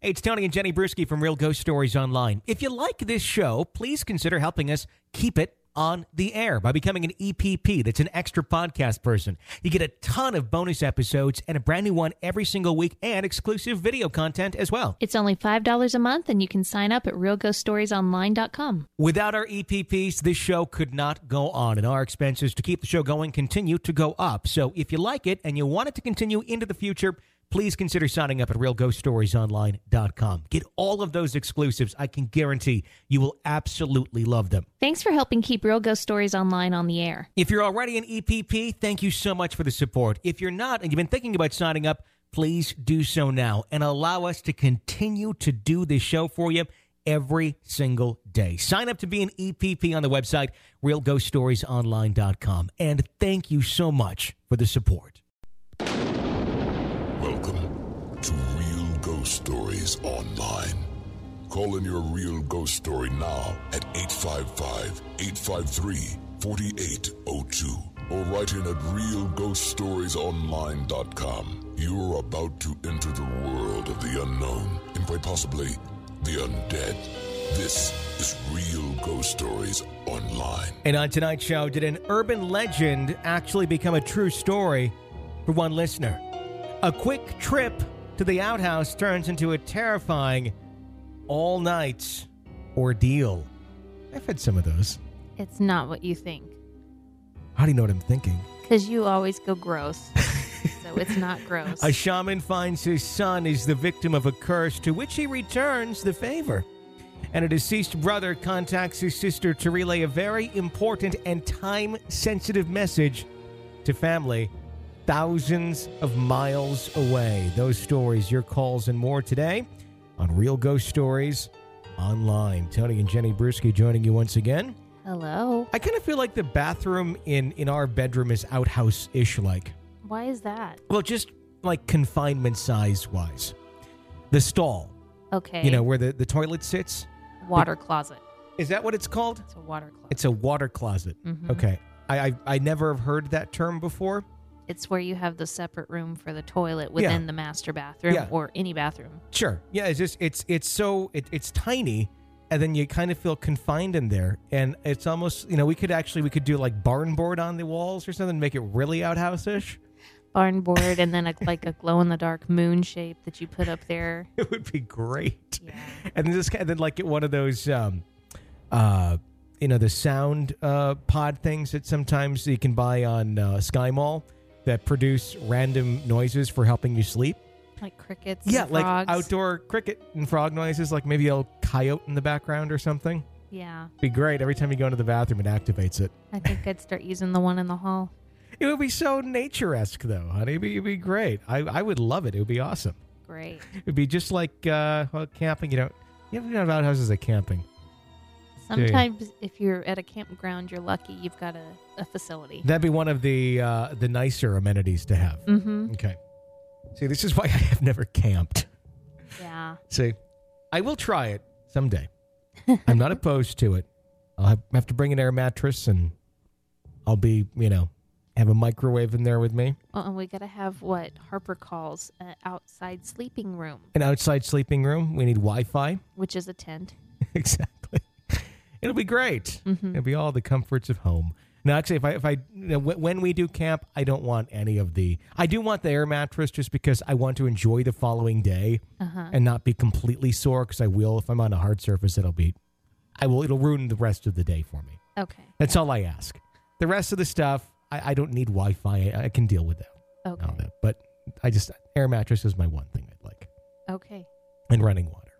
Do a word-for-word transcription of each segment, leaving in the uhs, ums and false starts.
Hey, it's Tony and Jenny Bruschi from Real Ghost Stories Online. If you like this show, please consider helping us keep it on the air by becoming an E P P. That's an extra podcast person. You get a ton of bonus episodes and a brand new one every single week and exclusive video content as well. It's only five dollars a month and you can sign up at real ghost stories online dot com. Without our E P Ps, this show could not go on, and our expenses to keep the show going continue to go up. So if you like it and you want it to continue into the future, please consider signing up at real ghost stories online dot com. Get all of those exclusives. I can guarantee you will absolutely love them. Thanks for helping keep Real Ghost Stories Online on the air. If you're already an E P P, thank you so much for the support. If you're not and you've been thinking about signing up, please do so now and allow us to continue to do this show for you every single day. Sign up to be an E P P on the website, real ghost stories online dot com. And thank you so much for the support. Welcome to Real Ghost Stories Online. Call in your real ghost story now at eight five five, eight five three, four eight zero two or write in at real ghost stories online dot com. You're about to enter the world of the unknown and quite possibly the undead. This is Real Ghost Stories Online. And on tonight's show, did an urban legend actually become a true story for one listener? A quick trip to the outhouse turns into a terrifying all-night ordeal. I've had some of those. It's not what you think. How do you know what I'm thinking? Because you always go gross. So it's not gross. A shaman finds his son is the victim of a curse, to which he returns the favor. And a deceased brother contacts his sister to relay a very important and time-sensitive message to family thousands of miles away. Those stories, your calls, and more today on Real Ghost Stories Online. Tony and Jenny Bruschi joining you once again. Hello. I kind of feel like the bathroom in, in our bedroom is outhouse-ish like. Why is that? Well, just like confinement size-wise. The stall. Okay. You know, where the, the toilet sits. Water closet. Is that what it's called? It's a water closet. It's a water closet. Mm-hmm. Okay. I, I I never have heard that term before. It's where you have the separate room for the toilet within Yeah. the master bathroom Yeah. or any bathroom. Sure. Yeah, it's just it's it's so it, it's tiny, and then you kind of feel confined in there, and it's almost, you know, we could actually we could do like barn board on the walls or something, make it really outhouse-ish. Barn board and then a, like a glow-in-the-dark moon shape that you put up there. It would be great. Yeah. And then just and then like get one of those um uh you know, the sound uh pod things that sometimes you can buy on uh, Sky Mall that produce random noises for helping you sleep. Like crickets Yeah, and like frogs. outdoor cricket and frog noises, like maybe a coyote in the background or something. Yeah. Be great. Every time you go into the bathroom, it activates it. I think I'd start using the one in the hall. It would be so nature-esque, though, honey. It'd be, it'd be great. I, I would love it. It would be awesome. Great. It would be just like uh, well, camping. You know, you have to have outhouses at camping. Sometimes if you're at a campground, you're lucky you've got a, a facility. That'd be one of the uh, the nicer amenities to have. Mm-hmm. Okay. See, this is why I have never camped. Yeah. See, I will try it someday. I'm not opposed to it. I'll have, have to bring an air mattress, and I'll be, you know, have a microwave in there with me. Well, and we got to have what Harper calls an outside sleeping room, An outside sleeping room. We need Wi-Fi. which is a tent. Exactly. It'll be great. Mm-hmm. It'll be all the comforts of home. Now, actually, if I, if I, you know, w- when we do camp, I don't want any of the. I do want the air mattress just because I want to enjoy the following day Uh-huh. and not be completely sore. Because I will, if I'm on a hard surface, it'll be, I will, it'll ruin the rest of the day for me. Okay. That's all I ask. The rest of the stuff, I, I don't need Wi-Fi. I, I can deal with that. Okay. All that. But I just air mattress is my one thing I'd like, Okay. and running water,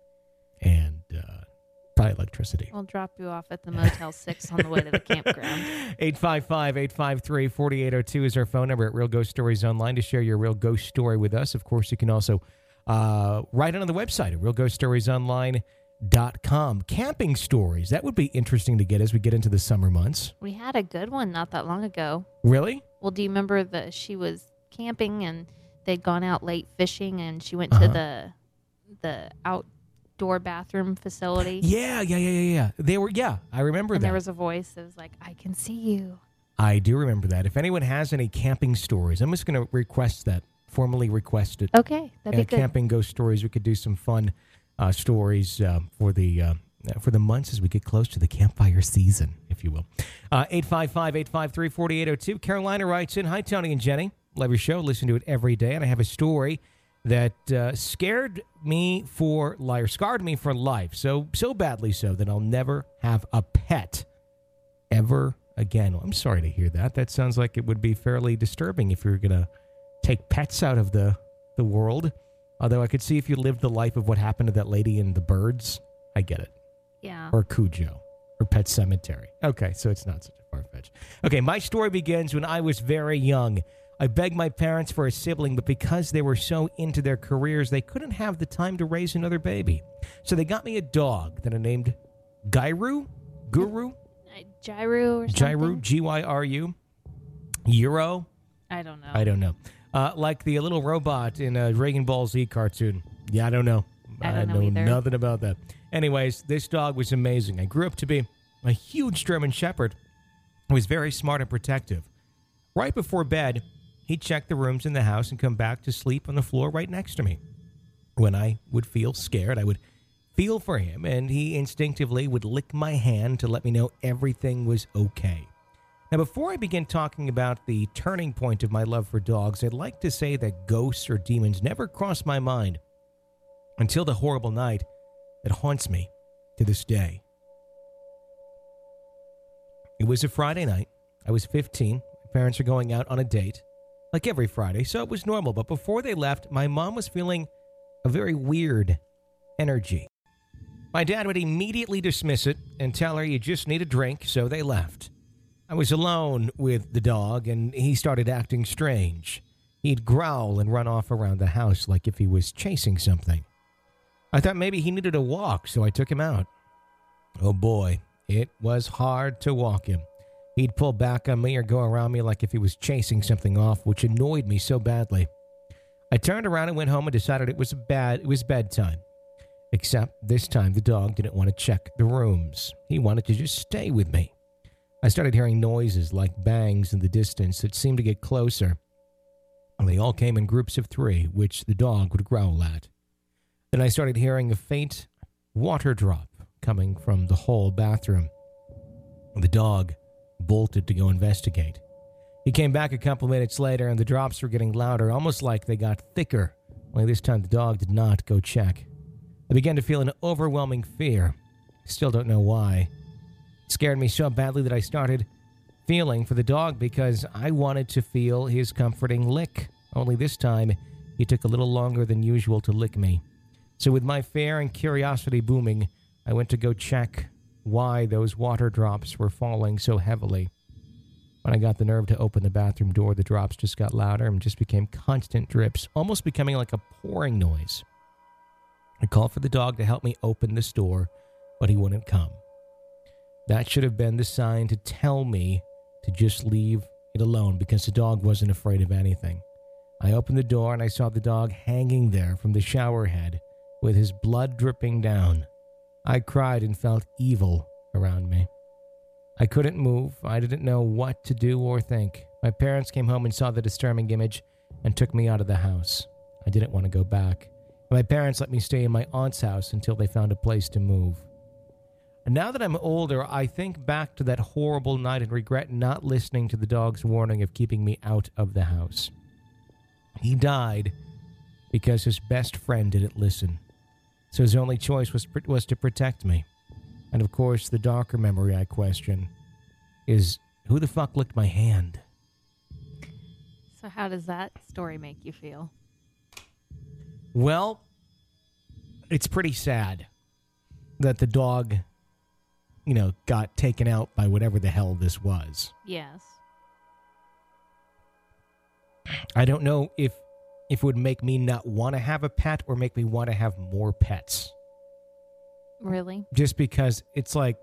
and uh, probably electricity. We'll drop you off at the Motel six on the way to the campground. eight five five, eight five three, four eight zero two is our phone number at Real Ghost Stories Online to share your real ghost story with us. Of course, you can also uh, write it on the website at real ghost stories online dot com. Camping stories. That would be interesting to get as we get into the summer months. We had a good one not that long ago. Really? Well, do you remember that she was camping and they'd gone out late fishing and she went Uh-huh. to the the outdoor bathroom facility? Yeah, yeah, yeah, yeah, yeah. They were, yeah, I remember And that. there was a voice that was like, I can see you. I do remember that. If anyone has any camping stories, I'm just going to request that formally request it. Okay, that'd and be good. Camping Ghost Stories, we could do some fun uh, stories uh, for the uh, for the months as we get close to the campfire season, if you will. Uh, eight five five, eight five three, four eight zero two. Carolina writes in, hi, Tony and Jenny. Love your show. Listen to it every day. And I have a story that uh, scared me for life, or scarred me for life. So, so badly so that I'll never have a pet ever again. Well, I'm sorry to hear that. That sounds like it would be fairly disturbing if you're going to take pets out of the, the world. Although I could see if you lived the life of what happened to that lady in The Birds. I get it. Yeah. Or Cujo. Or Pet Cemetery. Okay, so it's not such a far-fetched. Okay, my story begins when I was very young. I begged my parents for a sibling, but because they were so into their careers, they couldn't have the time to raise another baby. So they got me a dog that I named Gyru? Guru? Uh, Gyru or something? Gyru, G Y R U. Euro? I don't know. I don't know. Uh, like the little robot in a Dragon Ball Z cartoon. Yeah, I don't know. I don't know, know either. nothing about that. Anyways, this dog was amazing. I grew up to be a huge German Shepherd who was very smart and protective. Right before bed, he'd check the rooms in the house and come back to sleep on the floor right next to me. When I would feel scared, I would feel for him, and he instinctively would lick my hand to let me know everything was okay. Now, before I begin talking about the turning point of my love for dogs, I'd like to say that ghosts or demons never crossed my mind until the horrible night that haunts me to this day. It was a Friday night. I was fifteen. My parents were going out on a date, like every Friday, so it was normal. But before they left, my mom was feeling a very weird energy. My dad would immediately dismiss it and tell her you just need a drink, so they left. I was alone with the dog, and he started acting strange. He'd growl and run off around the house like if he was chasing something. I thought maybe he needed a walk, so I took him out. Oh boy, it was hard to walk him. He'd pull back on me or go around me like if he was chasing something off, which annoyed me so badly. I turned around and went home and decided it was bad. It was bedtime. Except this time the dog didn't want to check the rooms. He wanted to just stay with me. I started hearing noises like bangs in the distance that seemed to get closer. And they all came in groups of three, which the dog would growl at. Then I started hearing a faint water drop coming from the whole bathroom. The dog bolted to go investigate. He came back a couple minutes later, and the drops were getting louder, almost like they got thicker. Only this time the dog did not go check. I began to feel an overwhelming fear. Still don't know why. It scared me so badly that I started feeling for the dog because I wanted to feel his comforting lick. Only this time, he took a little longer than usual to lick me. So with my fear and curiosity booming, I went to go check why those water drops were falling so heavily. When I got the nerve to open the bathroom door, the drops just got louder and just became constant drips, almost becoming like a pouring noise. I called for the dog to help me open this door, but he wouldn't come. That should have been the sign to tell me to just leave it alone because the dog wasn't afraid of anything. I opened the door and I saw the dog hanging there from the shower head with his blood dripping down. I cried and felt evil around me. I couldn't move. I didn't know what to do or think. My parents came home and saw the disturbing image and took me out of the house. I didn't want to go back. My parents let me stay in my aunt's house until they found a place to move. And now that I'm older, I think back to that horrible night and regret not listening to the dog's warning of keeping me out of the house. He died because his best friend didn't listen. So his only choice was was to protect me. And of course, the darker memory I question is, who the fuck licked my hand? So how does that story make you feel? Well, it's pretty sad that the dog, you know, got taken out by whatever the hell this was. Yes. I don't know if if it would make me not want to have a pet or make me want to have more pets. Really? Just because it's like,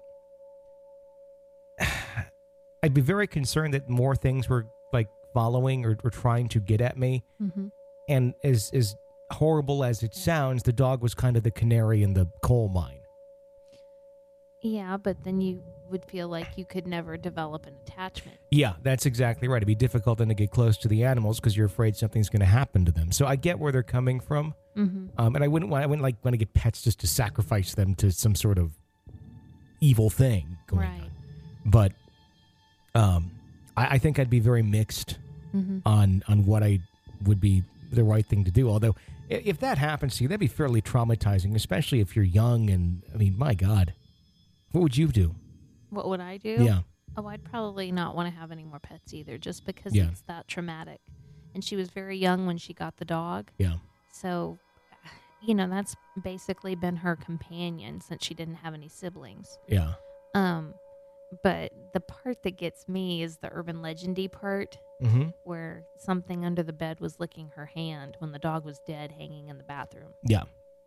I'd be very concerned that more things were like following or, or trying to get at me. Mm-hmm. And as, as horrible as it sounds, the dog was kind of the canary in the coal mine. Yeah, but then you would feel like you could never develop an attachment. Yeah, that's exactly right. It'd be difficult then to get close to the animals because you're afraid something's going to happen to them. So I get where they're coming from, Mm-hmm. um, and I wouldn't want I wouldn't like want to get pets just to sacrifice them to some sort of evil thing going Right. on. But um, I, I think I'd be very mixed Mm-hmm. on on what I would be the right thing to do. Although i- if that happens to you, that'd be fairly traumatizing, especially if you're young. And I mean, my God, what would you do? What would I do? Yeah. Oh, I'd probably not want to have any more pets either, just because Yeah. it's that traumatic. And she was very young when she got the dog. Yeah. So, you know, that's basically been her companion since she didn't have any siblings. Yeah. Um, but the part that gets me is the urban legendy part, Mm-hmm. where something under the bed was licking her hand when the dog was dead hanging in the bathroom. Yeah.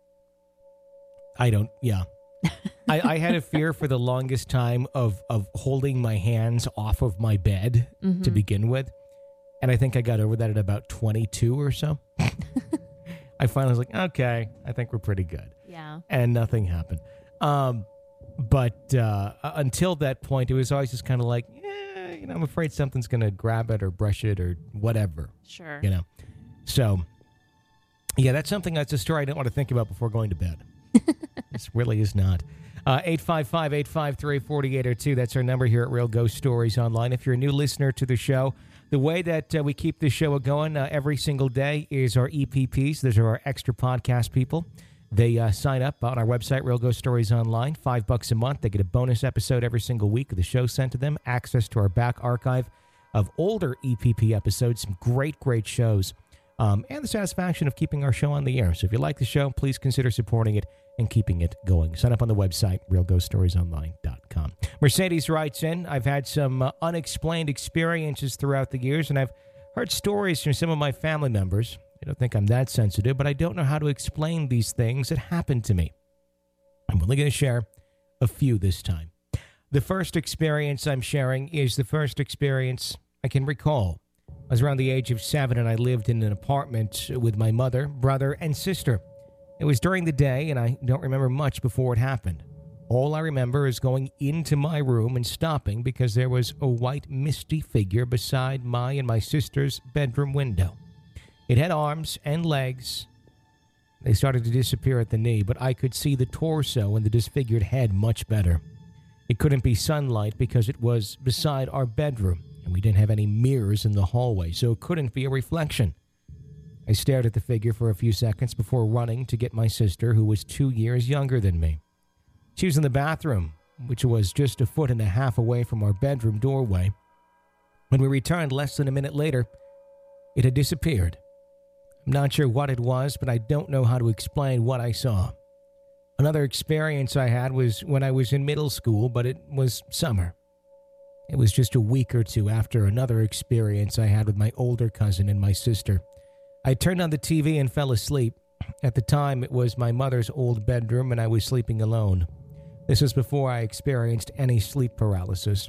I don't, yeah. I, I had a fear for the longest time of, of holding my hands off of my bed Mm-hmm. to begin with. And I think I got over that at about twenty-two or so. I finally was like, okay, I think we're pretty good. Yeah. And nothing happened. Um, but uh, until that point, it was always just kind of like, yeah, you know, I'm afraid something's going to grab it or brush it or whatever, Sure. you know. So, yeah, that's something, that's a story I didn't want to think about before going to bed. This really is not. Uh, eight five five, eight five three, four eight zero two. That's our number here at Real Ghost Stories Online. If you're a new listener to the show, the way that uh, we keep this show going uh, every single day is our E P Ps. Those are our extra podcast people. They uh, sign up on our website, Real Ghost Stories Online, five bucks a month. They get a bonus episode every single week of the show sent to them, access to our back archive of older E P P episodes, some great, great shows, um, and the satisfaction of keeping our show on the air. So if you like the show, please consider supporting it and keeping it going. Sign up on the website, real ghost stories online dot com. Mercedes writes in, I've had some uh, unexplained experiences throughout the years, and I've heard stories from some of my family members. I don't think I'm that sensitive, but I don't know how to explain these things that happened to me. I'm only going to share a few this time. The first experience I'm sharing is the first experience I can recall. I was around the age of seven, and I lived in an apartment with my mother, brother, and sister. It was during the day, and I don't remember much before it happened. All I remember is going into my room and stopping because there was a white, misty figure beside my and my sister's bedroom window. It had arms and legs. They started to disappear at the knee, but I could see the torso and the disfigured head much better. It couldn't be sunlight because it was beside our bedroom, and we didn't have any mirrors in the hallway, so it couldn't be a reflection. I stared at the figure for a few seconds before running to get my sister, who was two years younger than me. She was in the bathroom, which was just a foot and a half away from our bedroom doorway. When we returned less than a minute later, it had disappeared. I'm not sure what it was, but I don't know how to explain what I saw. Another experience I had was when I was in middle school, but it was summer. It was just a week or two after another experience I had with my older cousin and my sister. I turned on the T V and fell asleep. At the time, it was my mother's old bedroom, and I was sleeping alone. This was before I experienced any sleep paralysis.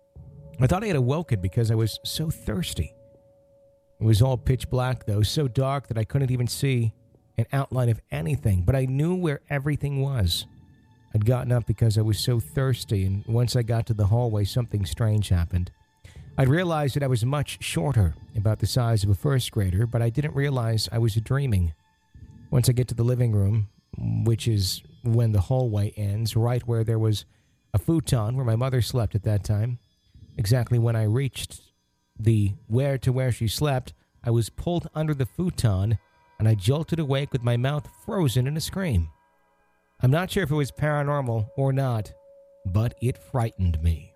I thought I had awoken because I was so thirsty. It was all pitch black, though, so dark that I couldn't even see an outline of anything, but I knew where everything was. I'd gotten up because I was so thirsty, and once I got to the hallway, something strange happened. I realized that I was much shorter, about the size of a first grader, but I didn't realize I was dreaming. Once I get to the living room, which is when the hallway ends, right where there was a futon where my mother slept at that time, exactly when I reached the where to where she slept, I was pulled under the futon, and I jolted awake with my mouth frozen in a scream. I'm not sure if it was paranormal or not, but it frightened me.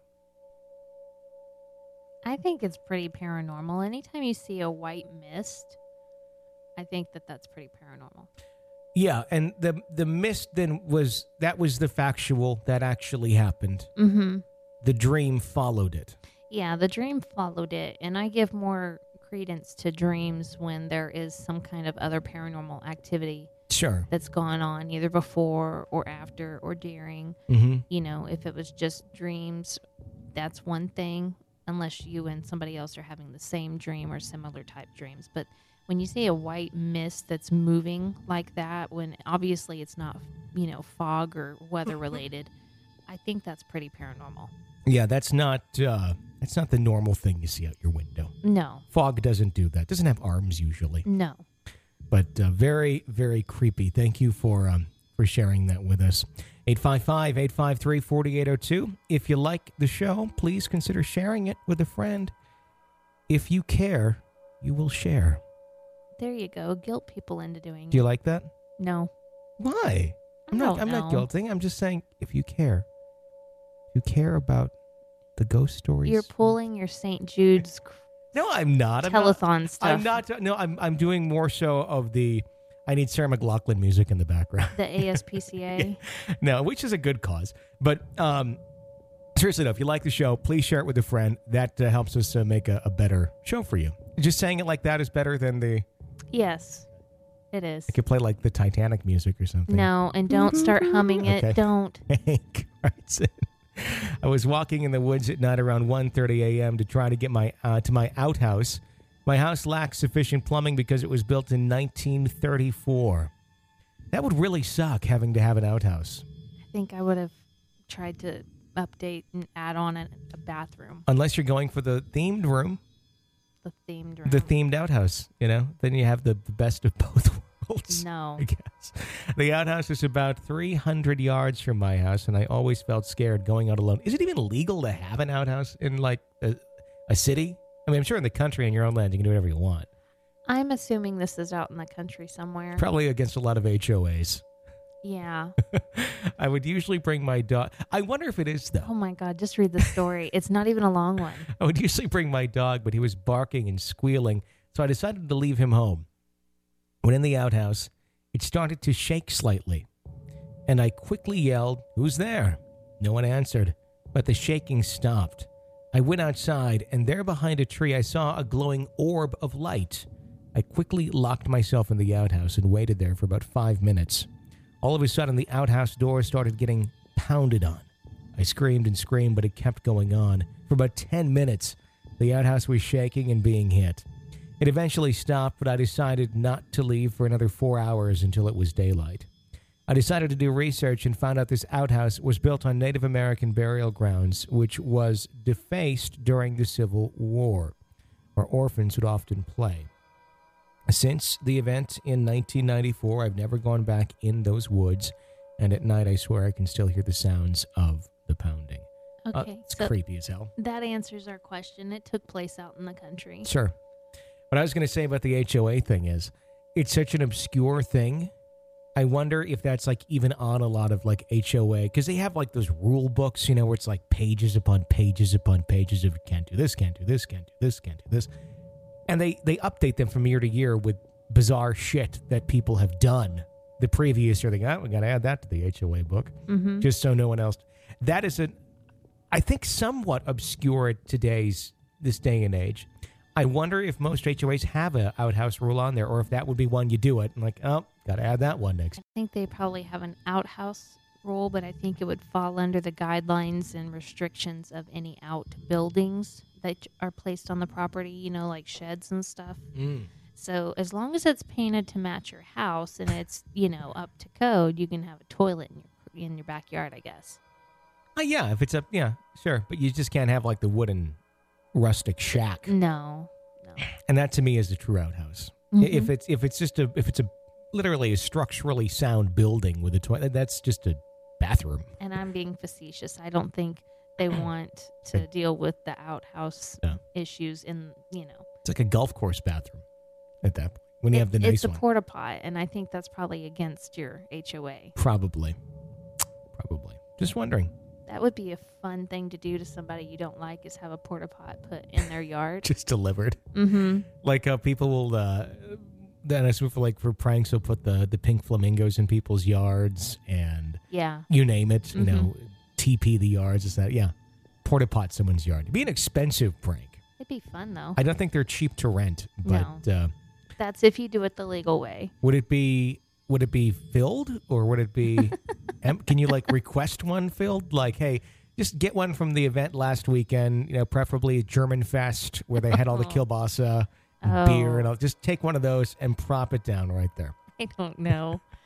I think it's pretty paranormal. Anytime you see a white mist, I think that that's pretty paranormal. Yeah, and the the mist then was, that was the factual that actually happened. Mm-hmm. The dream followed it. Yeah, the dream followed it, and I give more credence to dreams when there is some kind of other paranormal activity Sure. that's gone on, either before or after or during. Mm-hmm. You know, if it was just dreams, that's one thing, unless you and somebody else are having the same dream or similar type dreams. But when you see a white mist that's moving like that, when obviously it's not, you know, fog or weather related, I I think that's pretty paranormal. Yeah, that's not uh, that's not the normal thing you see out your window. No. Fog doesn't do that. Doesn't have arms usually. No. But uh, very, very creepy. Thank you for um, for sharing that with us. eight five five, eight five three, four eight zero two. If you like the show, please consider sharing it with a friend. If you care, you will share. There you go. Guilt people into doing Do you it. like that? No. Why? I'm I not don't I'm not know. guilting. I'm just saying if you care. If you care about the ghost stories. You're pulling your Saint Jude's No, I'm not. I'm not. telethon stuff. I'm not. No, I'm. I'm doing more so of the. I need Sarah McLachlan music in the background. The A S P C A. No, which is a good cause. But um, seriously, though, if you like the show, please share it with a friend. That uh, helps us uh, make a, a better show for you. Just saying it like that is better than the. Yes, it is. I could play like the Titanic music or something. No, and don't start humming it. Okay. Don't. Hank writes in. I was walking in the woods at night around one thirty a.m. to try to get my uh, to my outhouse. My house lacks sufficient plumbing because it was built in nineteen thirty-four. That would really suck, having to have an outhouse. I think I would have tried to update and add on a, a bathroom, Unless you're going for the themed room, the themed room. the themed outhouse, you know? Then you have the, the best of both worlds. No. I guess. The outhouse is about three hundred yards from my house, and I always felt scared going out alone. Is it even legal to have an outhouse in, like, a, a city? I mean, I'm sure in the country, on your own land, you can do whatever you want. I'm assuming this is out in the country somewhere. Probably against a lot of H O As. Yeah. I would usually bring my dog. I wonder if it is, though. Oh, my God. Just read the story. It's not even a long one. I would usually bring my dog, but he was barking and squealing, so I decided to leave him home. When in the outhouse, it started to shake slightly, and I quickly yelled, "Who's there?" No one answered, but the shaking stopped. I went outside, and there behind a tree I saw a glowing orb of light. I quickly locked myself in the outhouse and waited there for about five minutes. All of a sudden, the outhouse door started getting pounded on. I screamed and screamed, but it kept going on. For about ten minutes, the outhouse was shaking and being hit. It eventually stopped, but I decided not to leave for another four hours until it was daylight. I decided to do research and found out this outhouse was built on Native American burial grounds, which was defaced during the Civil War, where orphans would often play. Since the event in nineteen ninety-four, I've never gone back in those woods, and at night I swear I can still hear the sounds of the pounding. Okay. Uh, it's so creepy as hell. that answers our question. It took place out in the country. Sure. What I was going to say about the H O A thing is, it's such an obscure thing. I wonder if that's like even on a lot of like H O A, because they have like those rule books, you know, where it's like pages upon pages upon pages of can't do this, can't do this, can't do this, can't do this. And they, they update them from year to year with bizarre shit that people have done the previous year. They go, oh, we got to add that to the H O A book, Mm-hmm. just so no one else. That is, a, I think, somewhat obscure at today's, this day and age. I wonder if most H O As have a outhouse rule on there, or if that would be one you do it. And like, oh, got to add that one next. I think they probably have an outhouse rule, but I think it would fall under the guidelines and restrictions of any outbuildings that are placed on the property, you know, like sheds and stuff. Mm. So as long as it's painted to match your house and it's, you know, up to code, you can have a toilet in your in your backyard, I guess. Uh, yeah, if it's a, yeah, sure. But you just can't have like the wooden rustic shack. No, no. And that to me is a true outhouse. Mhm. If it's if it's just a if it's a literally a structurally sound building with a toilet, that's just a bathroom. And I'm being facetious. I don't think they want to deal with the outhouse Yeah. issues in, you know. It's like a golf course bathroom at that point. When you It- have the nice it's a one. porta pot, and I think that's probably against your H O A. Probably. Probably. Just wondering. That would be a fun thing to do to somebody you don't like, is have a porta pot put in their yard. Just delivered. Mm-hmm. Like how people will, uh, then I assume for like for pranks, they'll put the, the pink flamingos in people's yards and Yeah. you name it, you Mhm. know, T P the yards, is that, yeah. Porta pot someone's yard. It'd be an expensive prank. It'd be fun, though. I don't think they're cheap to rent, but uh, That's if you do it the legal way. would it be would it be filled or would it be? em- can you like request one filled? Like, hey, just get one from the event last weekend. You know, preferably German Fest where they had all the kielbasa and Oh. beer, and all. Just take one of those and prop it down right there. I don't know.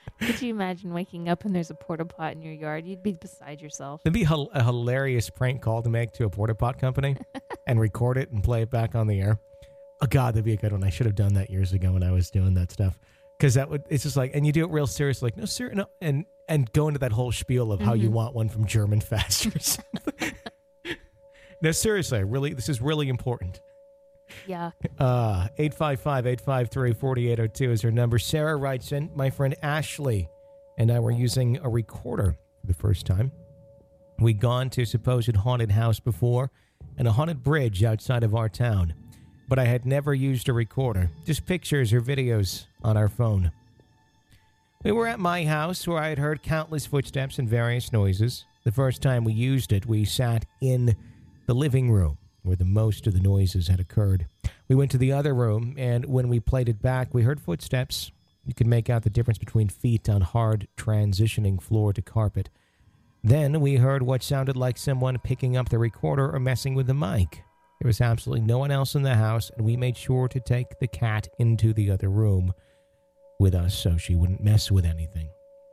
Could you imagine waking up and there's a porta pot in your yard? You'd be beside yourself. It'd be a, a hilarious prank call to make to a porta pot company and record it and play it back on the air. Oh, God, that'd be a good one. I should have done that years ago when I was doing that stuff. Because that would, it's just like, and you do it real serious, like, no, sir, no. And, and go into that whole spiel of how mm-hmm. you want one from German Fast or something. No, seriously, really, this is really important. Yeah. Uh, eight five five, eight five three, four eight zero two is her number. Sarah writes in, my friend Ashley and I were using a recorder for the first time. We'd gone to a supposed haunted house before and a haunted bridge outside of our town, but I had never used a recorder, just pictures or videos on our phone. We were at my house where I had heard countless footsteps and various noises. The first time we used it, we sat in the living room where the most of the noises had occurred. We went to the other room, and when we played it back, we heard footsteps. You could make out the difference between feet on hard transitioning floor to carpet. Then we heard what sounded like someone picking up the recorder or messing with the mic. There was absolutely no one else in the house, and we made sure to take the cat into the other room with us so she wouldn't mess with anything.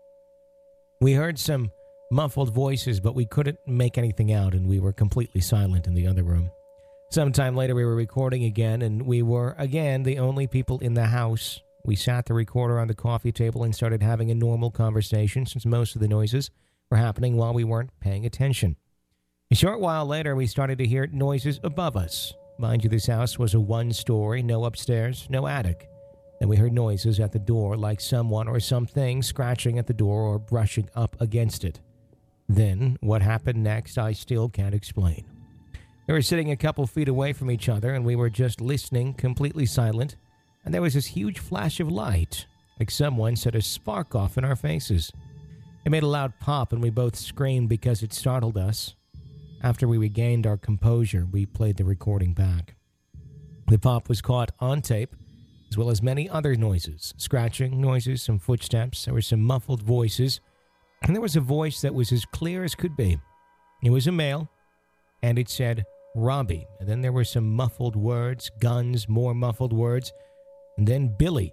We heard some muffled voices, but we couldn't make anything out, and we were completely silent in the other room. Sometime later, we were recording again, and we were, again, the only people in the house. We sat the recorder on the coffee table and started having a normal conversation, since most of the noises were happening while we weren't paying attention. A short while later, we started to hear noises above us. Mind you, this house was a one-story, no upstairs, no attic. Then we heard noises at the door, like someone or something scratching at the door or brushing up against it. Then, what happened next, I still can't explain. We were sitting a couple feet away from each other, and we were just listening, completely silent, and there was this huge flash of light, like someone set a spark off in our faces. It made a loud pop, and we both screamed because it startled us. After we regained our composure, we played the recording back. The pop was caught on tape, as well as many other noises, scratching noises, some footsteps, there were some muffled voices, and there was a voice that was as clear as could be. It was a male, and it said, Robbie. And then there were some muffled words, guns, more muffled words, and then Billy.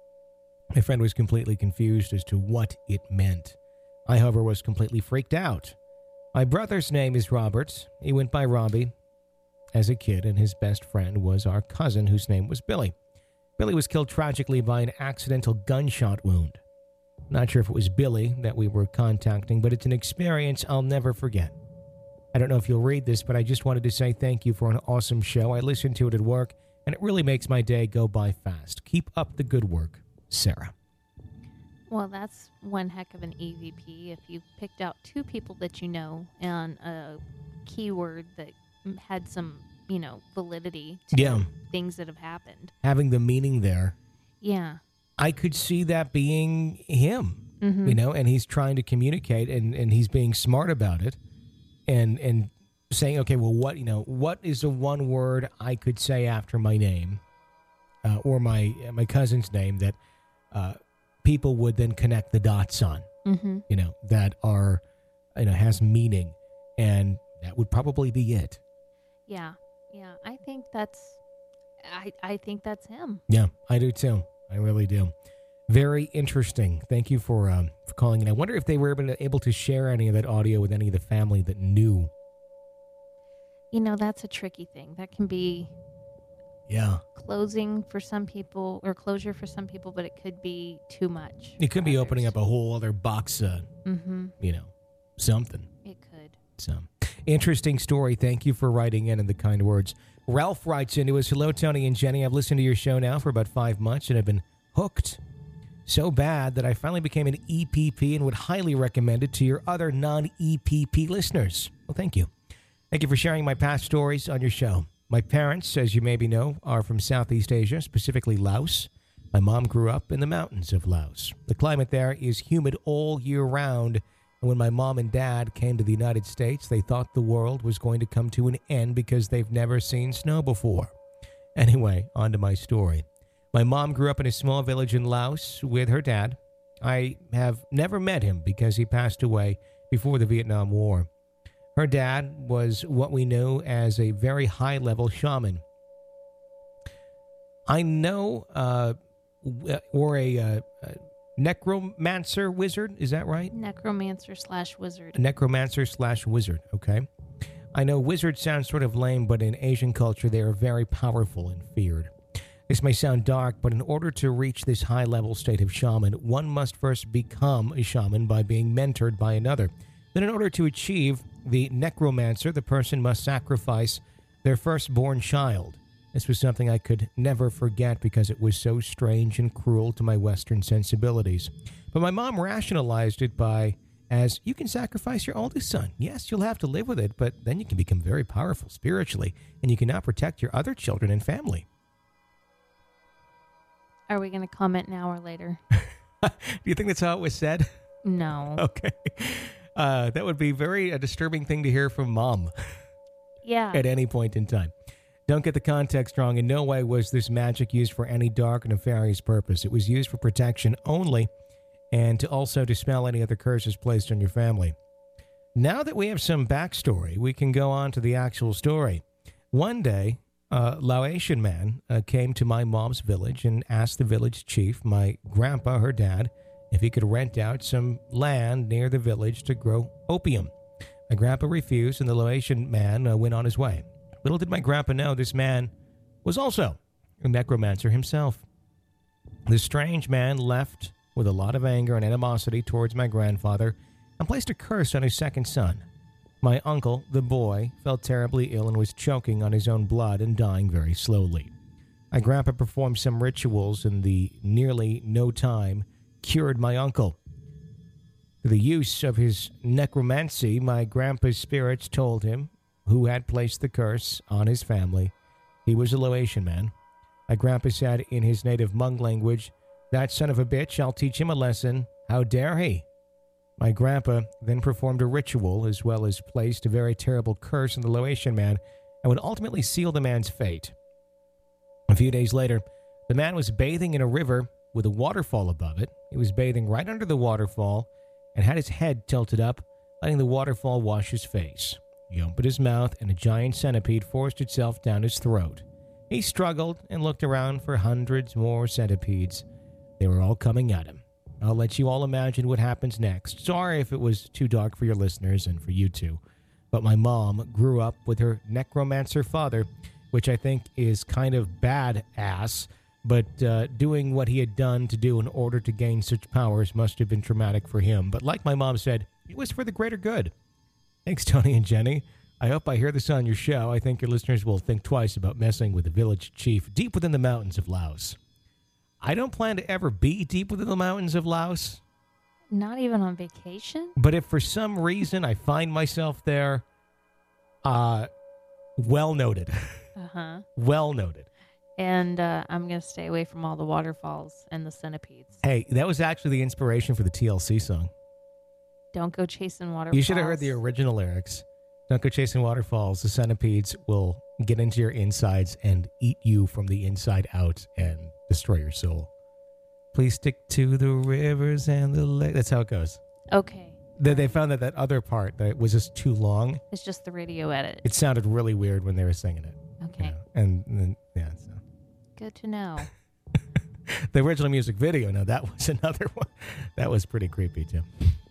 My friend was completely confused as to what it meant. I, however, was completely freaked out. My brother's name is Robert. He went by Robbie as a kid, and his best friend was our cousin, whose name was Billy. Billy was killed tragically by an accidental gunshot wound. Not sure if it was Billy that we were contacting, but it's an experience I'll never forget. I don't know if you'll read this, but I just wanted to say thank you for an awesome show. I listened to it at work, and it really makes my day go by fast. Keep up the good work, Sarah. Well, that's one heck of an E V P. If you picked out two people that you know and a keyword that had some, you know, validity to yeah. things that have happened. Having the meaning there. Yeah. I could see that being him, mm-hmm. you know, and he's trying to communicate and, and he's being smart about it and and saying, okay, well, what, you know, what is the one word I could say after my name uh, or my my cousin's name that uh, people would then connect the dots on, mm-hmm. you know, that are, you know, has meaning, and that would probably be it. Yeah, yeah, I think that's, I I think that's him. Yeah, I do too. I really do. Very interesting. Thank you for um, for calling in. I wonder if they were able to, able to share any of that audio with any of the family that knew. You know, that's a tricky thing. That can be yeah closing for some people or closure for some people, but it could be too much. It could be others. Opening up a whole other box, uh, mm-hmm. you know, something. It could. So, interesting story. Thank you for writing in and the kind words. Ralph writes into us, hello, Tony and Jenny. I've listened to your show now for about five months and have been hooked so bad that I finally became an E P P and would highly recommend it to your other non-E P P listeners. Well, thank you. Thank you for sharing my past stories on your show. My parents, as you maybe know, are from Southeast Asia, specifically Laos. My mom grew up in the mountains of Laos. The climate there is humid all year round, and when my mom and dad came to the United States, they thought the world was going to come to an end because they've never seen snow before. Anyway, on to my story. My mom grew up in a small village in Laos with her dad. I have never met him because he passed away before the Vietnam War. Her dad was what we know as a very high-level shaman. I know, uh, or a uh, necromancer wizard. Is that right? Necromancer slash wizard. A necromancer slash wizard. Okay. I know wizard sounds sort of lame, but in Asian culture, they are very powerful and feared. This may sound dark, but in order to reach this high-level state of shaman, one must first become a shaman by being mentored by another. Then in order to achieve the necromancer, the person must sacrifice their firstborn child. This was something I could never forget because it was so strange and cruel to my Western sensibilities. But my mom rationalized it by, as you can sacrifice your oldest son. Yes, you'll have to live with it, but then you can become very powerful spiritually, and you can now protect your other children and family. Are we going to comment now or later? Do you think that's how it was said? No. Okay. Uh, that would be very a disturbing thing to hear from mom. Yeah. At any point in time. Don't get the context wrong. In no way was this magic used for any dark or nefarious purpose. It was used for protection only, and to also dispel any other curses placed on your family. Now that we have some backstory, we can go on to the actual story. One day, a Laotian man uh, came to my mom's village and asked the village chief, my grandpa, her dad, if he could rent out some land near the village to grow opium. My grandpa refused, and the Laotian man uh, went on his way. Little did my grandpa know this man was also a necromancer himself. The strange man left with a lot of anger and animosity towards my grandfather and placed a curse on his second son. My uncle, the boy, felt terribly ill and was choking on his own blood and dying very slowly. My grandpa performed some rituals, and the nearly no time cured my uncle. Through the use of his necromancy, my grandpa's spirits told him who had placed the curse on his family. He was a Laotian man. My grandpa said in his native Hmong language, "That son of a bitch, I'll teach him a lesson. How dare he?" My grandpa then performed a ritual as well as placed a very terrible curse on the Laotian man and would ultimately seal the man's fate. A few days later, the man was bathing in a river with a waterfall above it. He was bathing right under the waterfall and had his head tilted up, letting the waterfall wash his face. He opened his mouth and a giant centipede forced itself down his throat. He struggled and looked around for hundreds more centipedes. They were all coming at him. I'll let you all imagine what happens next. Sorry if it was too dark for your listeners and for you too. But my mom grew up with her necromancer father, which I think is kind of badass, but uh, doing what he had done to do in order to gain such powers must have been traumatic for him. But like my mom said, it was for the greater good. Thanks, Tony and Jenny. I hope I hear this on your show. I think your listeners will think twice about messing with the village chief deep within the mountains of Laos. I don't plan to ever be deep within the mountains of Laos. Not even on vacation? But if for some reason I find myself there, uh, well noted. Uh-huh. Well noted. And uh, I'm going to stay away from all the waterfalls and the centipedes. Hey, that was actually the inspiration for the T L C song. Don't go chasing waterfalls. You should have heard the original lyrics. Don't go chasing waterfalls. The centipedes will get into your insides and eat you from the inside out and destroy your soul. Please stick to the rivers and the lake. That's how it goes. Okay. They, they found that that other part that was just too long. It's just the radio edit. It sounded really weird when they were singing it. Okay. You know? And then, yeah. So. Good to know. The original music video, no, that was another one. That was pretty creepy, too.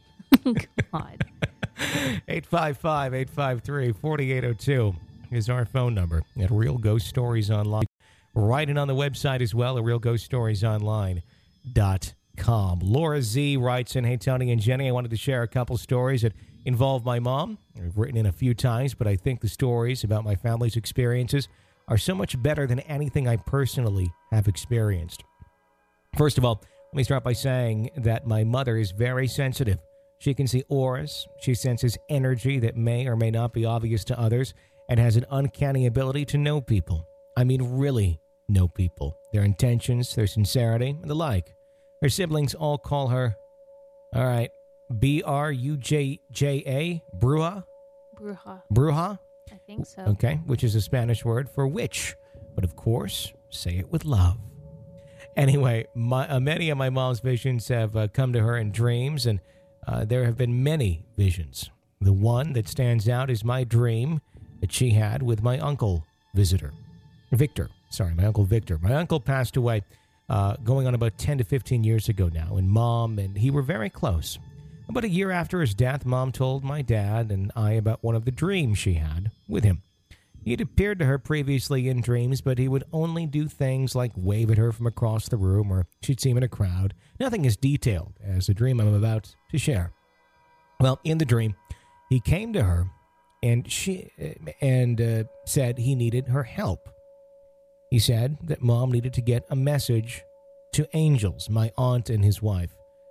God. eight five five, eight five three, four eight zero two is our phone number at Real Ghost Stories Online. Write it on the website as well at real ghost stories online dot com. Laura Z writes in, "Hey, Tony and Jenny, I wanted to share a couple stories that involve my mom. I've written in a few times, but I think the stories about my family's experiences are so much better than anything I personally have experienced. First of all, let me start by saying that my mother is very sensitive. She can see auras, she senses energy that may or may not be obvious to others, and has an uncanny ability to know people. I mean, really know people, their intentions, their sincerity, and the like. Her siblings all call her, all right, B R U J J A, Bruja? Bruja. Bruja? I think so. Okay, which is a Spanish word for witch. But of course, say it with love. Anyway, my, uh, many of my mom's visions have uh, come to her in dreams, and uh, there have been many visions. The one that stands out is my dream that she had with my uncle visitor. Victor. Sorry, my Uncle Victor. My uncle passed away uh, going on about ten to fifteen years ago now, and Mom and he were very close. About a year after his death, Mom told my dad and I about one of the dreams she had with him. He had appeared to her previously in dreams, but he would only do things like wave at her from across the room, or she'd see him in a crowd. Nothing as detailed as the dream I'm about to share. Well, in the dream, he came to her and she and uh, said he needed her help. He said that Mom needed to get a message to Angels, my aunt and his wife.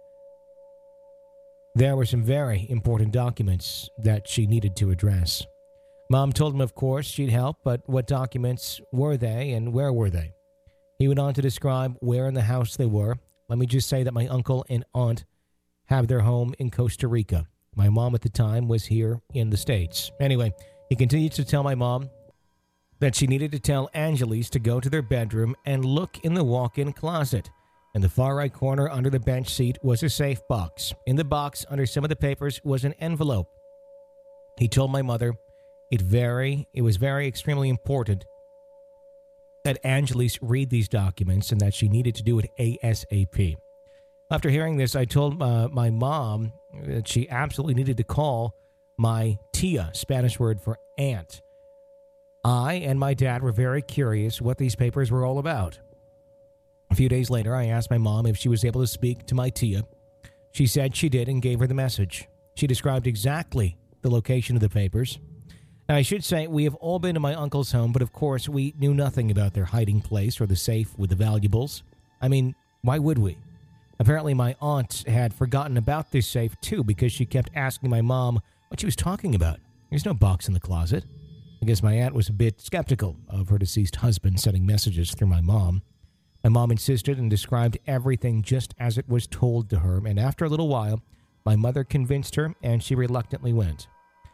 There were some very important documents that she needed to address. Mom told him, of course, she'd help, but what documents were they and where were they? He went on to describe where in the house they were. Let me just say that my uncle and aunt have their home in Costa Rica. My mom at the time was here in the States. Anyway, he continued to tell my mom that she needed to tell Angeles to go to their bedroom and look in the walk-in closet. In the far right corner under the bench seat was a safe box. In the box, under some of the papers, was an envelope. He told my mother it very, it was very extremely important that Angeles read these documents and that she needed to do it ASAP. After hearing this, I told uh, my mom that she absolutely needed to call my tia, Spanish word for aunt. I and my dad were very curious what these papers were all about. A few days later, I asked my mom if she was able to speak to my tia. She said she did and gave her the message. She described exactly the location of the papers. Now, I should say we have all been to my uncle's home, but of course we knew nothing about their hiding place or the safe with the valuables. I mean, why would we? Apparently my aunt had forgotten about this safe too because she kept asking my mom what she was talking about. There's no box in the closet. I guess my aunt was a bit skeptical of her deceased husband sending messages through my mom. My mom insisted and described everything just as it was told to her, and after a little while, my mother convinced her and she reluctantly went.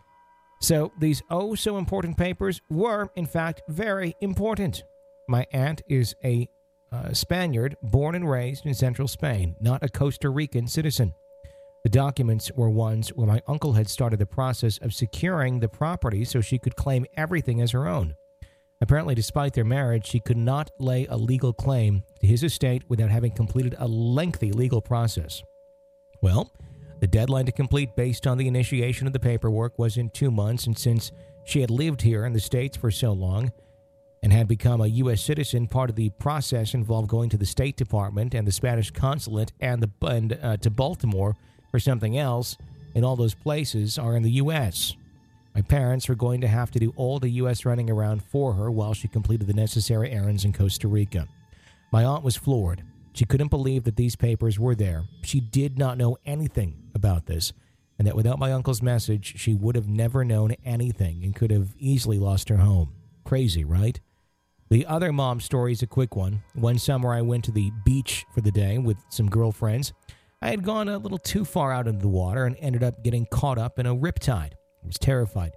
So these oh-so-important papers were, in fact, very important. My aunt is a uh, Spaniard born and raised in central Spain, not a Costa Rican citizen. The documents were ones where my uncle had started the process of securing the property so she could claim everything as her own. Apparently, despite their marriage, she could not lay a legal claim to his estate without having completed a lengthy legal process. Well, the deadline to complete based on the initiation of the paperwork was in two months, and since she had lived here in the States for so long and had become a U S citizen, part of the process involved going to the State Department and the Spanish consulate and, the, and uh, to Baltimore for something else, and all those places are in the U S My parents were going to have to do all the U S running around for her while she completed the necessary errands in Costa Rica. My aunt was floored. She couldn't believe that these papers were there. She did not know anything about this, and that without my uncle's message, she would have never known anything and could have easily lost her home. Crazy, right? The other mom story is a quick one. One summer, I went to the beach for the day with some girlfriends. I had gone a little too far out into the water and ended up getting caught up in a riptide. I was terrified.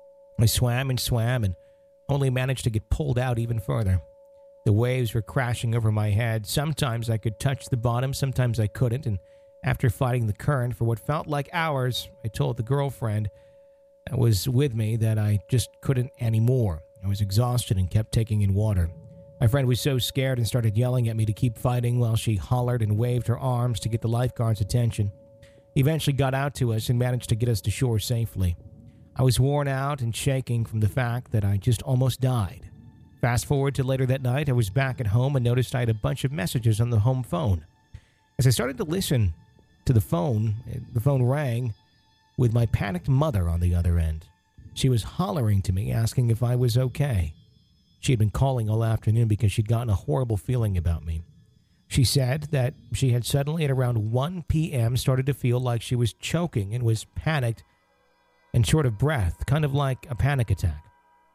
I swam and swam and only managed to get pulled out even further. The waves were crashing over my head. Sometimes I could touch the bottom, sometimes I couldn't, and after fighting the current for what felt like hours, I told the girlfriend that was with me that I just couldn't anymore. I was exhausted and kept taking in water. My friend was so scared and started yelling at me to keep fighting while she hollered and waved her arms to get the lifeguard's attention. He eventually got out to us and managed to get us to shore safely. I was worn out and shaking from the fact that I just almost died. Fast forward to later that night, I was back at home and noticed I had a bunch of messages on the home phone. As I started to listen to the phone, the phone rang with my panicked mother on the other end. She was hollering to me, asking if I was okay. She had been calling all afternoon because she'd gotten a horrible feeling about me. She said that she had suddenly at around one p.m. started to feel like she was choking and was panicked and short of breath, kind of like a panic attack.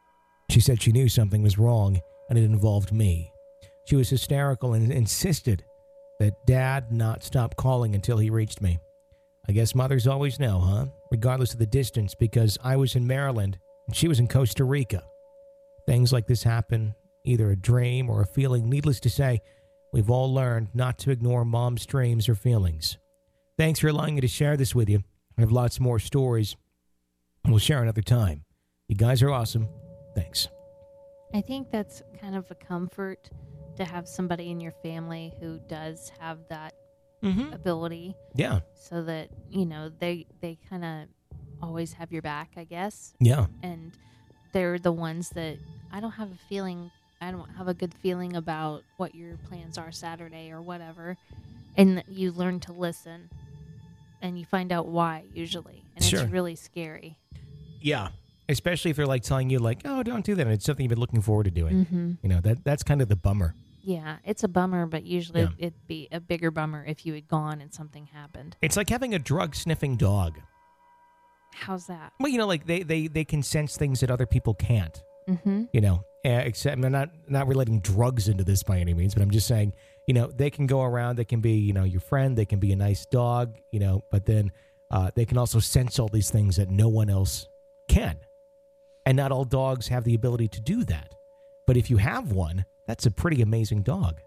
She said she knew something was wrong and it involved me. She was hysterical and insisted that Dad not stop calling until he reached me. I guess mothers always know, huh? Regardless of the distance, because I was in Maryland and she was in Costa Rica. Things like this happen, either a dream or a feeling. Needless to say, we've all learned not to ignore mom's dreams or feelings. Thanks for allowing me to share this with you. I have lots more stories. We'll share another time. You guys are awesome. Thanks. I think that's kind of a comfort to have somebody in your family who does have that Mm-hmm. ability, Yeah. so that, you know, they they kind of always have your back, I guess. Yeah. And they're the ones that I don't have a feeling, I don't have a good feeling about what your plans are Saturday or whatever. And you learn to listen and you find out why usually. And Sure. it's really scary. Yeah. Especially if they're like telling you like, oh, don't do that. And it's something you've been looking forward to doing. Mm-hmm. You know, that that's kind of the bummer. Yeah, it's a bummer, but usually Yeah. it'd be a bigger bummer if you had gone and something happened. It's like having a drug sniffing dog. How's that? Well, you know, like they, they, they can sense things that other people can't. Mm-hmm. You know, uh, except I'm not not relating drugs into this by any means, but I'm just saying, you know, they can go around. They can be, you know, your friend. They can be a nice dog. You know, but then uh, they can also sense all these things that no one else can, and not all dogs have the ability to do that. But if you have one, that's a pretty amazing dog.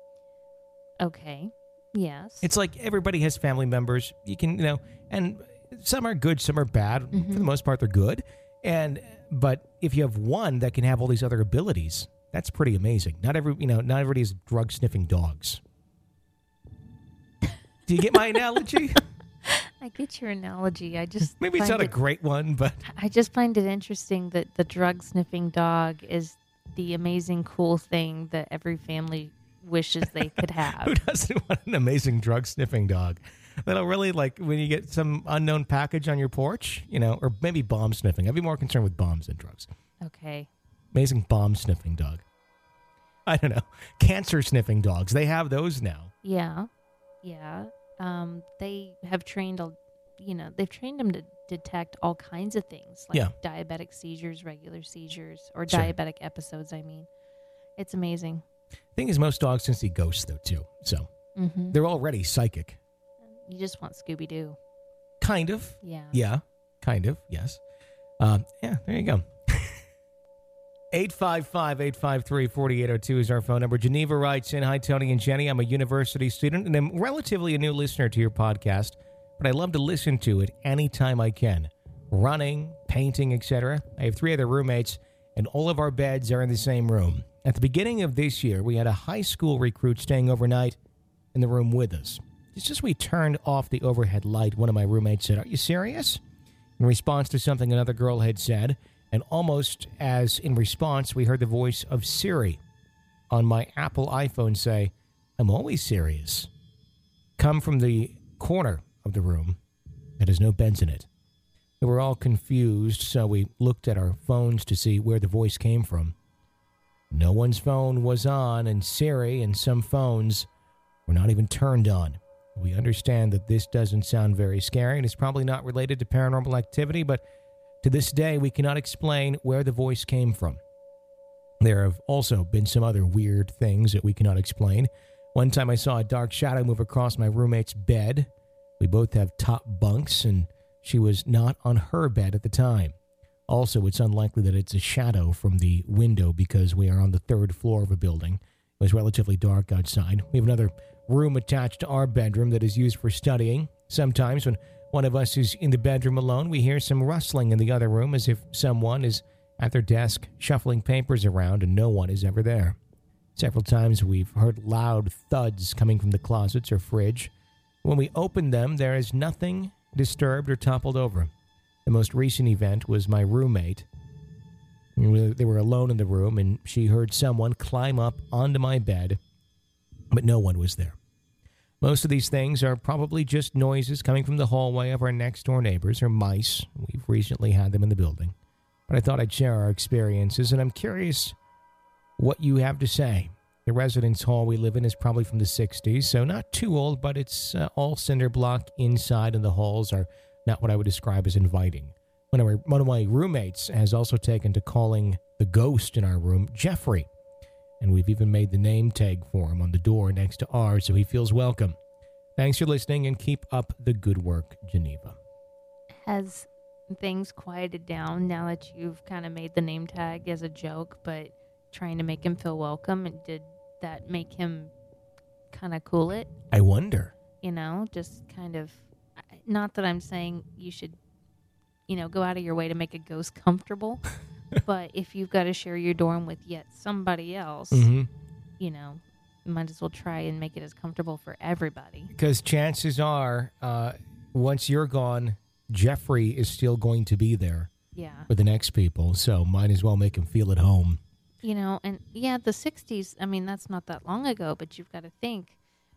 Okay. Yes. It's like everybody has family members. You can, you know, and some are good, some are bad. Mm-hmm. For the most part, they're good. And but if you have one that can have all these other abilities, that's pretty amazing. Not every, you know, not everybody is drug sniffing dogs. Do you get my analogy? I get your analogy. I just Maybe it's find not a it- great one, but I just find it interesting that the drug sniffing dog is the amazing, cool thing that every family wishes they could who have. doesn't want an amazing drug sniffing dog? That'll really, like, when you get some unknown package on your porch, you know, or maybe bomb sniffing. I'd be more concerned with bombs than drugs. Okay. Amazing bomb sniffing dog. I don't know. Cancer sniffing dogs. They have those now. Yeah. Yeah. Um, they have trained, a, you know, they've trained them to detect all kinds of things, like Yeah. diabetic seizures, regular seizures, or Sure. diabetic episodes, I mean. It's amazing. Thing is, most dogs can see ghosts, though, too. So Mm-hmm. they're already psychic. You just want Scooby-Doo. Kind of. Yeah. Yeah. Kind of. Yes. Um, yeah, there you go. eight five five, eight five three, four eight zero two is our phone number. Geneva writes in, hi, Tony and Jenny. I'm a university student and I'm relatively a new listener to your podcast, but I love to listen to it anytime I can. Running, painting, et cetera. I have three other roommates, and all of our beds are in the same room. At the beginning of this year, we had a high school recruit staying overnight in the room with us. It's just we turned off the overhead light. One of my roommates said, "Are you serious?" In response to something another girl had said, and almost as in response, we heard the voice of Siri on my Apple iPhone say, "I'm always serious," come from the corner of the room that has no beds in it. We were all confused, so we looked at our phones to see where the voice came from. No one's phone was on, and Siri and some phones were not even turned on. We understand that this doesn't sound very scary, and it's probably not related to paranormal activity, but to this day, we cannot explain where the voice came from. There have also been some other weird things that we cannot explain. One time I saw a dark shadow move across my roommate's bed. We both have top bunks, and she was not on her bed at the time. Also, it's unlikely that it's a shadow from the window because we are on the third floor of a building. It was relatively dark outside. We have another room attached to our bedroom that is used for studying. Sometimes when one of us is in the bedroom alone, we hear some rustling in the other room as if someone is at their desk shuffling papers around and no one is ever there. Several times we've heard loud thuds coming from the closets or fridge. When we open them, there is nothing disturbed or toppled over. The most recent event was my roommate. They were alone in the room, and she heard someone climb up onto my bed, but no one was there. Most of these things are probably just noises coming from the hallway of our next-door neighbors or mice. We've recently had them in the building. But I thought I'd share our experiences, and I'm curious what you have to say. The residence hall we live in is probably from the sixties, so not too old, but it's uh, all cinder block inside, and the halls are not what I would describe as inviting. One of, our, one of my roommates has also taken to calling the ghost in our room Jeffrey, and we've even made the name tag for him on the door next to ours, so he feels welcome. Thanks for listening, and keep up the good work, Geneva. Has things quieted down now that you've kind of made the name tag as a joke, but trying to make him feel welcome? And did that make him kind of cool it? I wonder. You know, just kind of, not that I'm saying you should, you know, go out of your way to make a ghost comfortable, but if you've got to share your dorm with yet somebody else, Mm-hmm. you know, might as well try and make it as comfortable for everybody. Because chances are, uh, once you're gone, Jeffrey is still going to be there Yeah. for the next people. So might as well make him feel at home. You know, and yeah, the sixties, I mean, that's not that long ago, but you've got to think,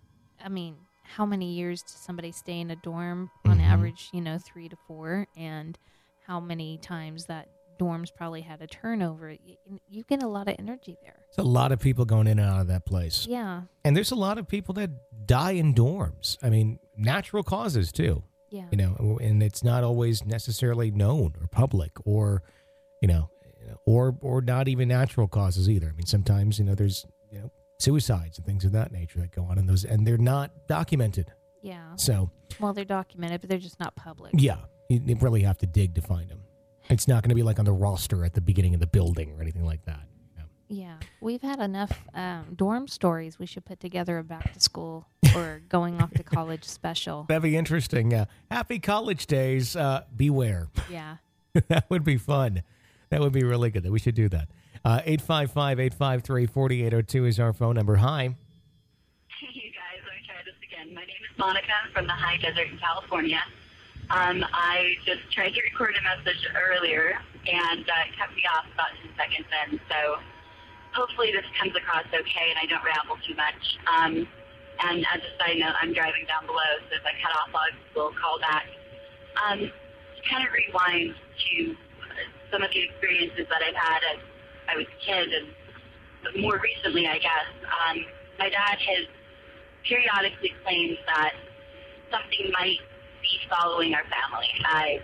I mean, how many years does somebody stay in a dorm on Mhm. average, you know, three to four, and how many times that dorms probably had a turnover. You, you get a lot of energy there. There's a lot of people going in and out of that place. Yeah. And there's a lot of people that die in dorms. I mean, natural causes too. Yeah. You know, and it's not always necessarily known or public or, you know, or or not even natural causes either. I mean, sometimes, you know, there's, you know, suicides and things of that nature that go on in those, and they're not documented. Yeah. So, well, they're documented, but they're just not public. yeah, you, you really have to dig to find them. It's not going to be like on the roster at the beginning of the building or anything like that. You know? Yeah. We've had enough um, dorm stories. We should put together a back to school or going off to college special. That'd be interesting. Yeah. Happy college days. Uh, beware. Yeah. That would be fun. That would be really good. We should do that. Uh, eight five five, eight five three, four eight zero two is our phone number. Hi. Hey, you guys. Let me try this again. My name is Monica. I'm from the high desert in California. Um, I just tried to record a message earlier, and uh, it cut me off about ten seconds in. So hopefully this comes across okay and I don't ramble too much. Um, and as a side note, I'm driving down below, so if I cut off, I will call back. Um, to kind of rewind to some of the experiences that I've had as I was a kid, and more recently, I guess, um, my dad has periodically claimed that something might be following our family. I,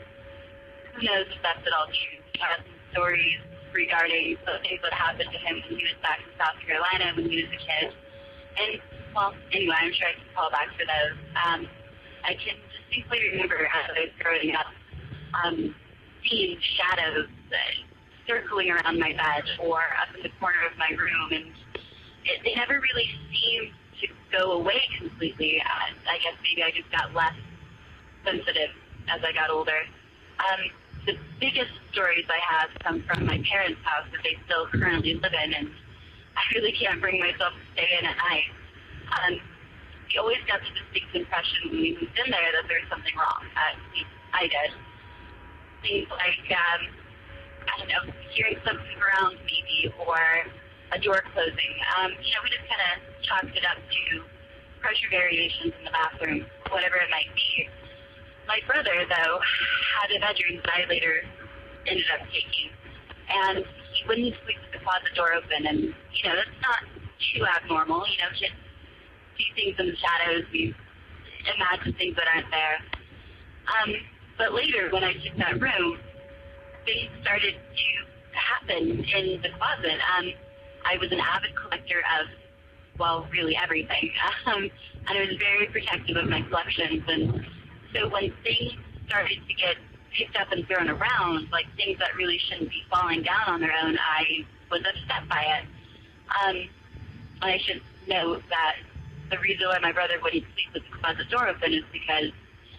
who knows if that's at all true. He has some stories regarding the things that happened to him when he was back in South Carolina when he was a kid. And, well, anyway, I'm sure I can call back for those. Um, I can distinctly remember as I was growing up, um, seeing shadows uh, circling around my bed or up in the corner of my room, and it, they never really seemed to go away completely. Uh, I guess maybe I just got less sensitive as I got older. Um, the biggest stories I have come from my parents' house that they still currently live in, and I really can't bring myself to stay in at night. Um, we always got the distinct impression when we moved in there that there was something wrong. At least I did. Things like, um, I don't know, hearing something around maybe, or a door closing. Um, you know, we just kind of chalked it up to pressure variations in the bathroom, whatever it might be. My brother, though, had a bedroom that I later ended up taking, and he wouldn't sleep with the closet door open, and, you know, that's not too abnormal. You know, kids see things in the shadows, we imagine things that aren't there. Um, but later, when I took that room, things started to happen in the closet. Um, I was an avid collector of, well, really everything, um, and I was very protective of my collections, and so when things started to get picked up and thrown around, like things that really shouldn't be falling down on their own, I was upset by it. Um, and I should note that the reason why my brother wouldn't sleep with the closet door open is because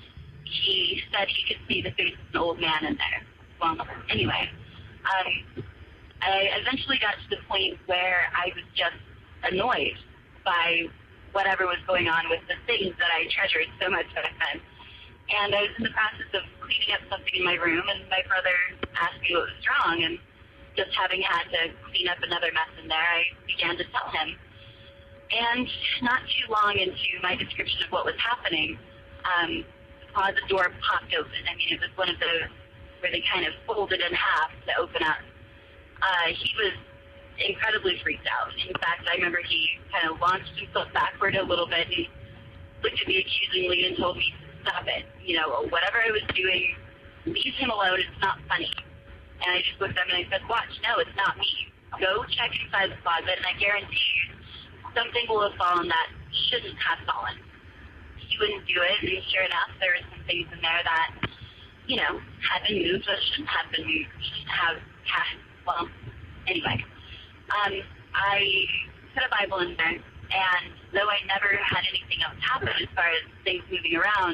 he said he could see the face of an old man in there. Well, anyway, um, I eventually got to the point where I was just annoyed by whatever was going on with the things that I treasured so much back then. And I was in the process of cleaning up something in my room, and my brother asked me what was wrong, and just having had to clean up another mess in there, I began to tell him. And not too long into my description of what was happening, um, the closet door popped open. I mean, it was one of those where they kind of folded in half to open up. Uh, he was incredibly freaked out. In fact, I remember he kind of launched himself backward a little bit and looked at me accusingly and told me to stop it. You know, whatever I was doing, leave him alone. It's not funny. And I just looked at him and I said, watch, no, it's not me. Go check inside the closet, and I guarantee you something will have fallen that shouldn't have fallen. He wouldn't do it, and sure enough, there were some things in there that, you know, had been moved but shouldn't have been moved. Shouldn't have, have well, anyway. Um, I put a Bible in there, and though I never had anything else happen as far as things moving around,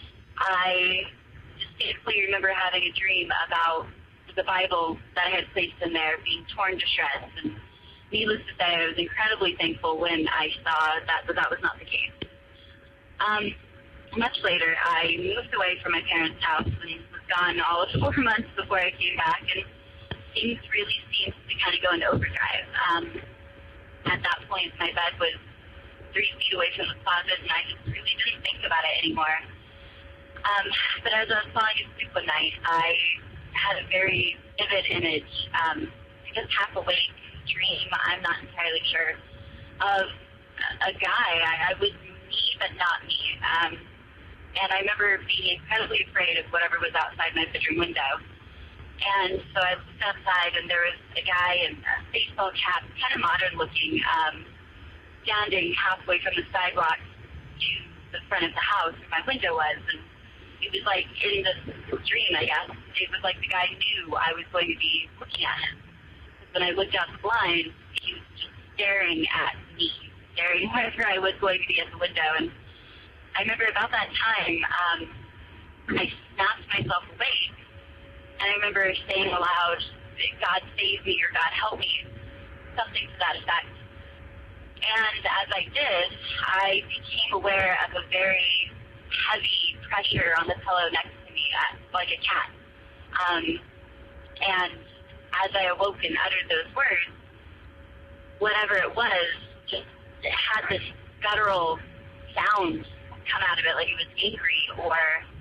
I distinctly remember having a dream about the Bible that I had placed in there being torn to shreds, and needless to say, I was incredibly thankful when I saw that that, that was not the case. Um, much later, I moved away from my parents' house and was gone all of four months before I came back, and things really seemed to kind of go into overdrive. Um, at that point, my bed was three feet away from the closet, and I just really didn't think about it anymore. Um, but as I was falling asleep one night, I had a very vivid image, um, I guess half awake dream, I'm not entirely sure, of a guy. I, I was me, but not me. Um, and I remember being incredibly afraid of whatever was outside my bedroom window. And so I looked outside, and there was a guy in a baseball cap, kind of modern looking, um, standing halfway from the sidewalk to the front of the house where my window was. And it was like in this dream, I guess, it was like the guy knew I was going to be looking at him. When I looked out the blind, he was just staring at me, staring wherever I was going to be at the window. And I remember about that time, um, I snapped myself awake, and I remember saying aloud, God save me or God help me, something to that effect. And as I did, I became aware of a very heavy pressure on the pillow next to me, uh, like a cat. Um, and as I awoke and uttered those words, whatever it was, just it had this guttural sound come out of it, like it was angry or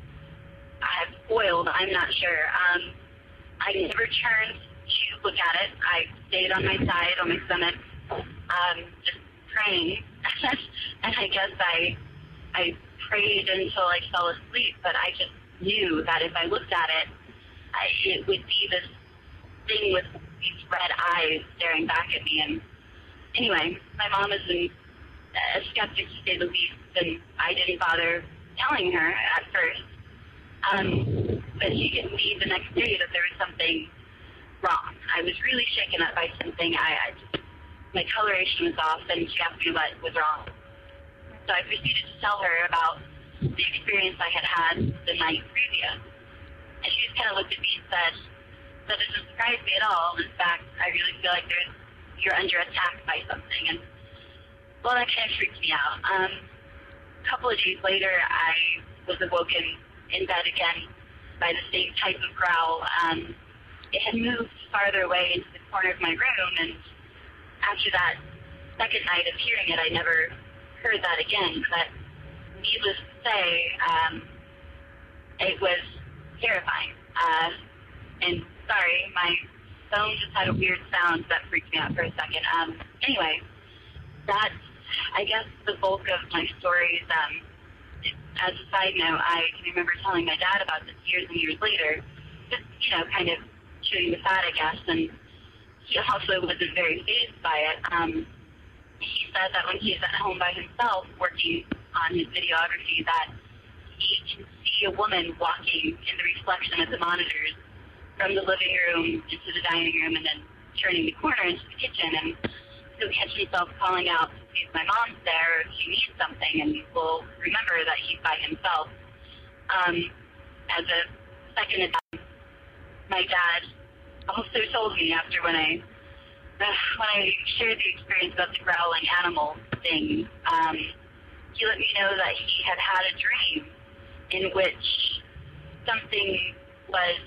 uh, spoiled, I'm not sure. Um, I never turned to look at it. I stayed on my side, on my stomach, um, just praying. And I guess I I prayed until I fell asleep, but I just knew that if I looked at it, I, it would be this thing with these red eyes staring back at me. And anyway, my mom is an, a skeptic, to say the least, and I didn't bother telling her at first. Um, but she could see the next day that there was something wrong. I was really shaken up by something. I, I just, my coloration was off, and she asked me what was wrong. So I proceeded to tell her about the experience I had had the night previous. And she just kind of looked at me and said, that doesn't surprise me at all. In fact, I really feel like there's, you're under attack by something. And, well, that kind of freaked me out. Um, a couple of days later, I was awoken in bed again by the same type of growl. Um, it had moved farther away into the corner of my room, and after that second night of hearing it, I never heard that again. But needless to say, um, it was terrifying. Uh, and sorry, my phone just had a weird sound that freaked me out for a second. Um, anyway, that's, I guess, the bulk of my stories. Um, as a side note, I can remember telling my dad about this years and years later, just, you know, kind of shooting the fat, I guess, and he also wasn't very fazed by it. Um, he said that when he's at home by himself working on his videography, that he can see a woman walking in the reflection of the monitors from the living room into the dining room and then turning the corner into the kitchen. And he'll catch himself calling out to see if my mom's there or if she needs something, and will remember that he's by himself. Um, as a second attempt, my dad also told me after when I uh, when I shared the experience about the growling animal thing, um, he let me know that he had had a dream in which something was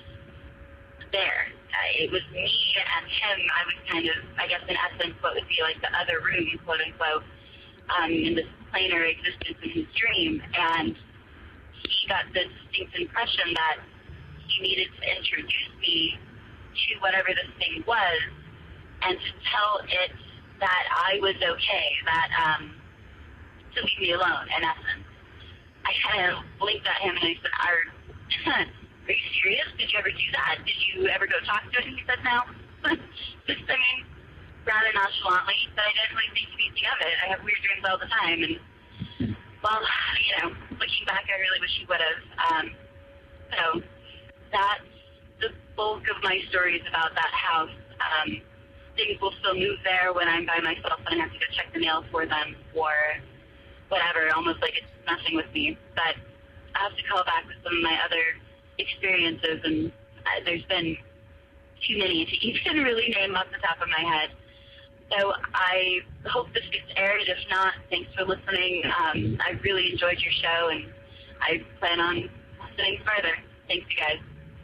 there. Uh, it was me and him. I was kind of, I guess, in essence, what would be like the other room, quote unquote, um, in this planar existence in his dream. And he got the distinct impression that he needed to introduce me to whatever this thing was, and to tell it that I was okay, that um, to leave me alone, in essence. I kind of blinked at him and I said, are, are you serious? Did you ever do that? Did you ever go talk to him? He said, no. Just, I mean, rather nonchalantly, but I didn't really think anything of it. I have weird dreams all the time, and, well, you know, looking back, I really wish he would have. Um, so, that's the bulk of my stories about that house. Um, things will still move there when I'm by myself and I have to go check the mail for them or whatever, almost like it's messing with me. But I have to call back with some of my other experiences, and uh, there's been too many to even really name off the top of my head. So I hope this gets aired. If not, thanks for listening. Um, I really enjoyed your show, and I plan on listening further. Thanks, you guys.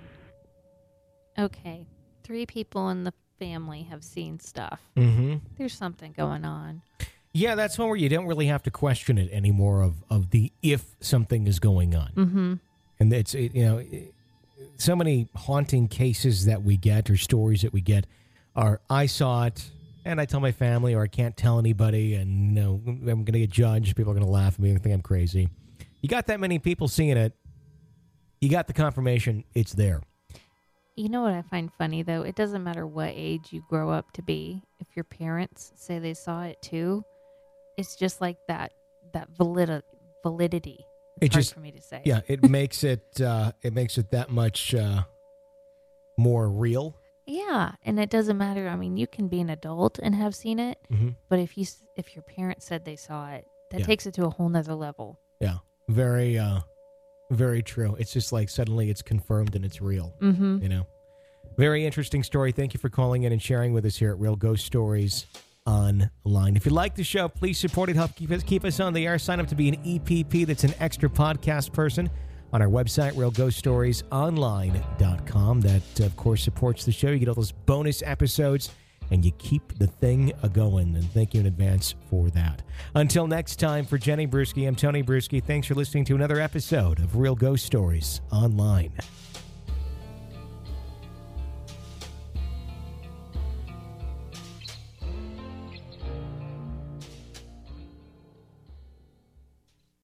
Okay. Three people in the family have seen stuff. Mm-hmm. There's something going on. Yeah, that's one where you don't really have to question it anymore of, of the if something is going on. Mm-hmm. And it's, it, you know, it, so many haunting cases that we get or stories that we get are, I saw it and I tell my family, or I can't tell anybody, and, you know, I'm going to get judged. People are going to laugh at me and think I'm crazy. You got that many people seeing it, you got the confirmation, it's there. You know what I find funny, though? It doesn't matter what age you grow up to be. If your parents say they saw it, too, it's just like that that valid, validity. It's it hard just, for me to say. Yeah, it makes it uh, it makes it that much uh, more real. Yeah, and it doesn't matter. I mean, you can be an adult and have seen it, Mm-hmm. but if you s- if your parents said they saw it, that Yeah. takes it to a whole nother level. Yeah, very, uh, very true. It's just like suddenly it's confirmed and it's real. Mm-hmm. You know, very interesting story. Thank you for calling in and sharing with us here at Real Ghost Stories Online. If you like the show, please support it. Help keep us keep us on the air. Sign up to be an E P P. That's an extra podcast person on our website, real ghost stories online dot com. That, of course, supports the show. You get all those bonus episodes, and you keep the thing a-going. And thank you in advance for that. Until next time, for Jenny Bruschi, I'm Tony Bruschi. Thanks for listening to another episode of Real Ghost Stories Online.